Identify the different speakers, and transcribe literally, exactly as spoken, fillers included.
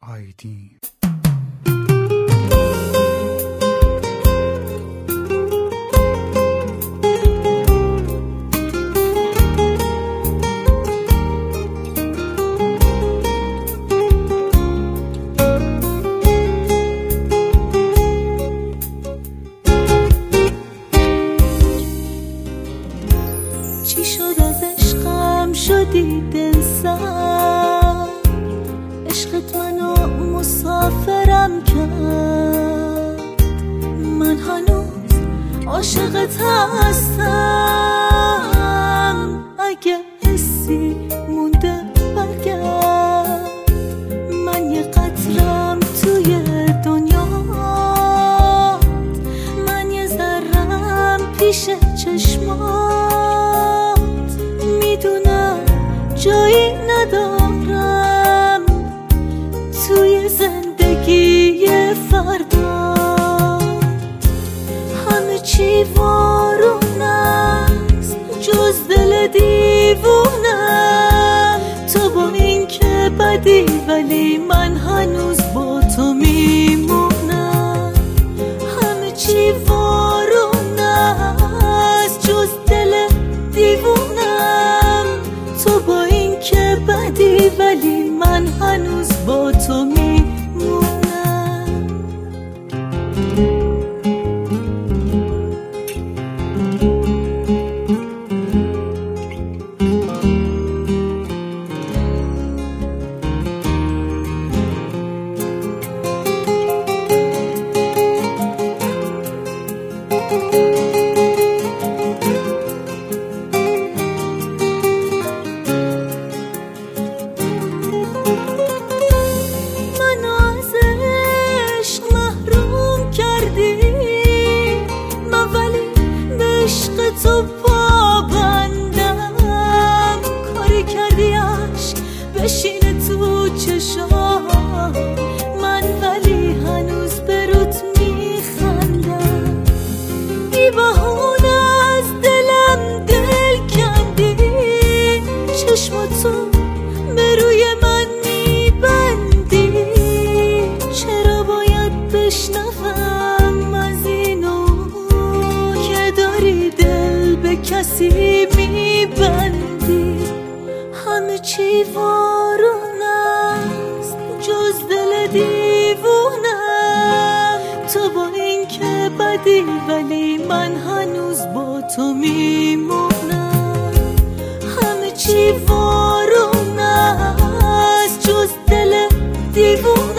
Speaker 1: آیدین.
Speaker 2: چی شد از عشقم شدی دل سر، عشقت منو مسافرم کرد، من هنوز عاشقت هستم، اگه حسی مونده برگرد، من یه قطرم توی دنیا، من یه ذرم پیش چشمات، میدونم جایی ندارم توی زندگی فردا، همه چی وارون است جز دل دیوونه، تو با این که بدی ولی من هنوز با تو میمونم، همه چی وارون است جز دل دیوونم، تو با این که بدی ولی من هنوز با تو میمونم. تو پابندم کاری کردی عشق بشینه تو چشام من، ولی هنوز به روت میخندم، بی بهونه از دلم دل کندی، چشماتو به روی من میبندی، چرا باید بشنوم از اینو که داری دل به کسی میبندی، همه چی وارون است جز دل دیوونم، تو با این که بدی ولی من هنوز با تو میمونم، همه چی وارون است جز دل دیوونم.